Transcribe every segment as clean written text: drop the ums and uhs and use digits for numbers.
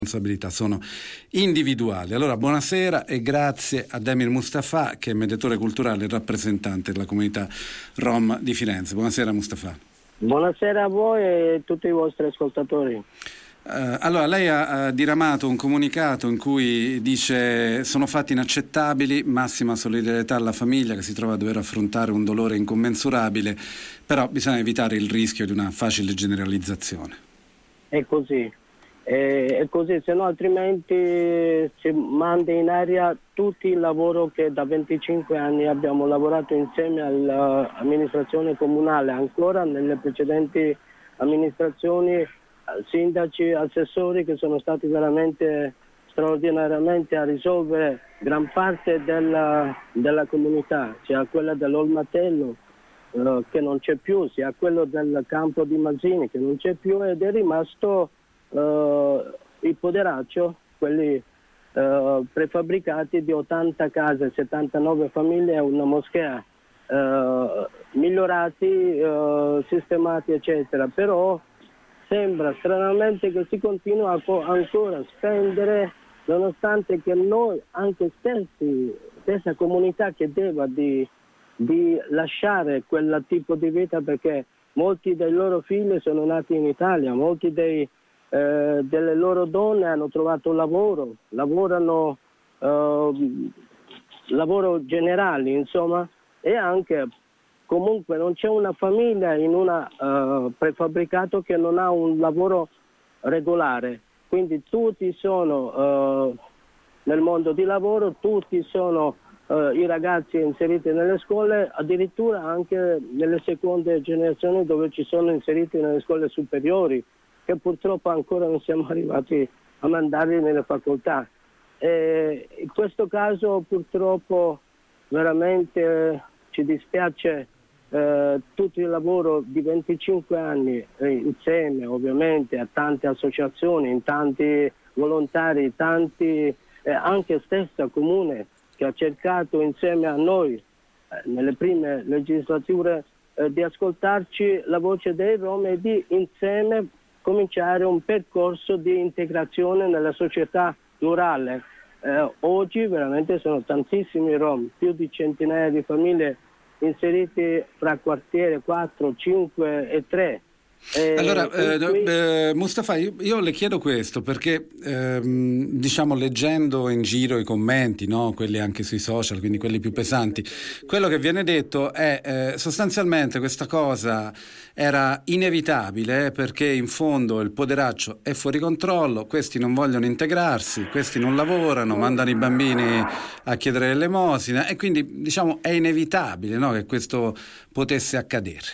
responsabilità sono individuali. Allora, buonasera e grazie a Demir Mustafa, che è mediatore culturale e rappresentante della comunità Rom di Firenze. Buonasera Mustafa. Buonasera a voi e a tutti i vostri ascoltatori. Allora, lei ha diramato un comunicato in cui dice: sono fatti inaccettabili, massima solidarietà alla famiglia che si trova a dover affrontare un dolore incommensurabile, però bisogna evitare il rischio di una facile generalizzazione. È così, se no altrimenti si manda in aria tutto il lavoro che da 25 anni abbiamo lavorato insieme all'amministrazione comunale, ancora nelle precedenti amministrazioni, sindaci, assessori che sono stati veramente straordinariamente a risolvere gran parte della comunità, sia quella dell'Olmatello che non c'è più, sia quello del campo di Masini che non c'è più, ed è rimasto il Poderaccio, quelli prefabbricati di 80 case, 79 famiglie e una moschea, migliorati, sistemati eccetera, però sembra stranamente che si continua ancora a spendere, nonostante che noi anche stessa comunità chiedeva di lasciare quel tipo di vita, perché molti dei loro figli sono nati in Italia, molti delle loro donne hanno trovato lavoro, lavorano lavoro generali, insomma, e anche comunque non c'è una famiglia in un prefabbricato che non ha un lavoro regolare, quindi tutti sono nel mondo di lavoro, tutti sono i ragazzi inseriti nelle scuole, addirittura anche nelle seconde generazioni dove ci sono inseriti nelle scuole superiori, che purtroppo ancora non siamo arrivati a mandarli nelle facoltà. In questo caso purtroppo veramente ci dispiace tutto il lavoro di 25 anni insieme ovviamente a tante associazioni, in tanti volontari, tanti anche stessa comune che ha cercato insieme a noi nelle prime legislature di ascoltarci la voce dei Rom e di insieme cominciare un percorso di integrazione nella società rurale. Oggi veramente sono tantissimi Rom, più di centinaia di famiglie inseriti fra quartiere 4, 5 e 3. Allora, Mustafa, io le chiedo questo perché, diciamo, leggendo in giro i commenti, no? Quelli anche sui social, quindi quelli più pesanti, quello che viene detto è sostanzialmente questa cosa era inevitabile perché in fondo il poderaccio è fuori controllo, questi non vogliono integrarsi, questi non lavorano, mandano i bambini a chiedere l'elemosina e quindi, diciamo, è inevitabile, no? Che questo potesse accadere.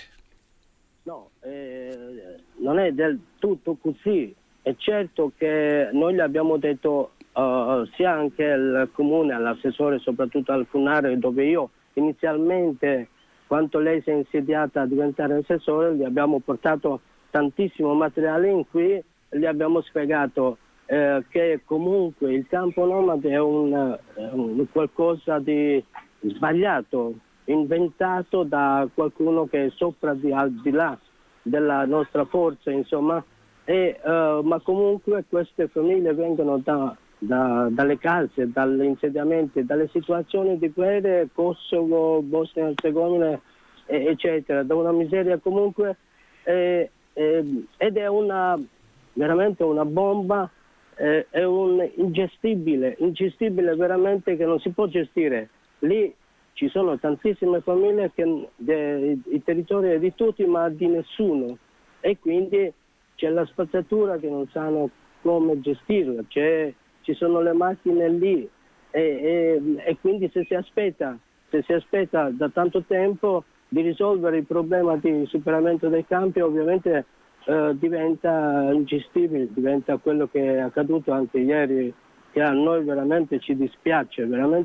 Non è del tutto così. È certo che noi gli abbiamo detto sia anche al comune, all'assessore, soprattutto al Funare, dove io inizialmente, quando lei si è insediata a diventare assessore, gli abbiamo portato tantissimo materiale in cui gli abbiamo spiegato che comunque il campo nomade è un qualcosa di sbagliato, inventato da qualcuno che è sopra al di là della nostra forza, insomma, ma comunque queste famiglie vengono dalle case, dagli insediamenti, dalle situazioni di guerra, Kosovo, Bosnia e Herzegovina, eccetera, da una miseria comunque, ed è veramente una bomba, è un ingestibile veramente, che non si può gestire. Lì ci sono tantissime famiglie che il territorio è di tutti ma di nessuno, e quindi c'è la spazzatura che non sanno come gestirla, ci sono le macchine lì e quindi se si aspetta da tanto tempo di risolvere il problema di superamento dei campi, ovviamente diventa ingestibile, diventa quello che è accaduto anche ieri, che a noi veramente ci dispiace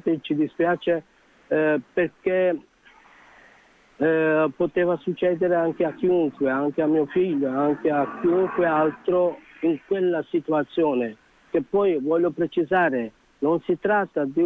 perché poteva succedere anche a chiunque, anche a mio figlio, anche a chiunque altro in quella situazione, che poi voglio precisare, non si tratta di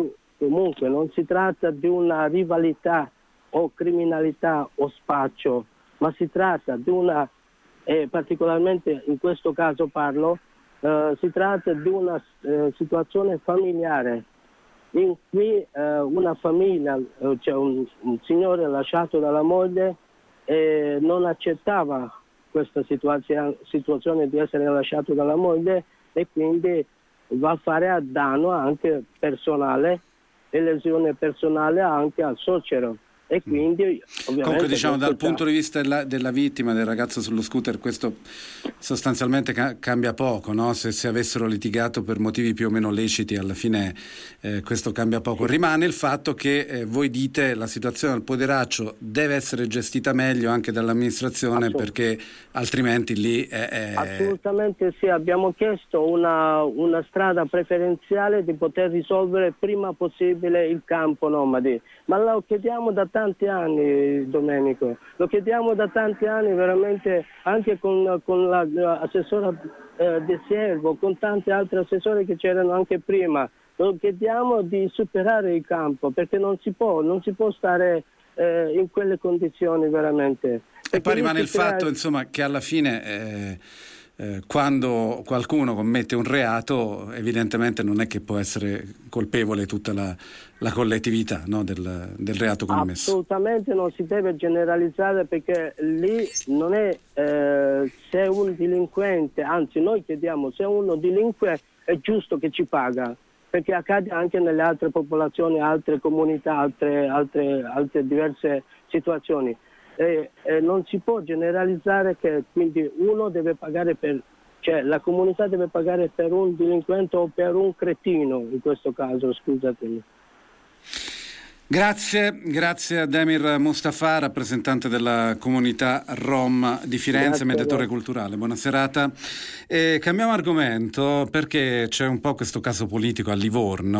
una rivalità o criminalità o spaccio, ma si tratta di una, particolarmente in questo caso parlo, si tratta di una situazione familiare in cui una famiglia, cioè un signore lasciato dalla moglie non accettava questa situazione di essere lasciato dalla moglie e quindi va a fare a danno anche personale e lesione personale anche al suocero. E quindi ovviamente comunque diciamo dal punto di vista della vittima, del ragazzo sullo scooter, questo sostanzialmente cambia poco, no? Se avessero litigato per motivi più o meno leciti, alla fine questo cambia poco. Rimane il fatto che voi dite la situazione al Poderaccio deve essere gestita meglio anche dall'amministrazione, perché altrimenti lì Assolutamente sì, abbiamo chiesto una strada preferenziale di poter risolvere prima possibile il campo nomadi, ma lo chiediamo da tanti anni, Domenico, lo chiediamo da tanti anni veramente, anche con l'assessora De Siervo, con tanti altri assessori che c'erano anche prima. Lo chiediamo di superare il campo, perché non si può stare in quelle condizioni veramente. E poi rimane il fatto, insomma, che alla fine quando qualcuno commette un reato, evidentemente non è che può essere colpevole tutta la collettività, no, del reato commesso. Assolutamente non si deve generalizzare, perché lì non è se un delinquente, anzi noi chiediamo, se uno delinque è giusto che ci paga, perché accade anche nelle altre popolazioni, altre comunità, altre diverse situazioni. Non si può generalizzare che quindi uno deve pagare cioè la comunità deve pagare per un delinquente o per un cretino, in questo caso, scusatemi. Grazie a Demir Mustafa, rappresentante della comunità Rom di Firenze, mediatore culturale. Buona serata. Cambiamo argomento, perché c'è un po' questo caso politico a Livorno.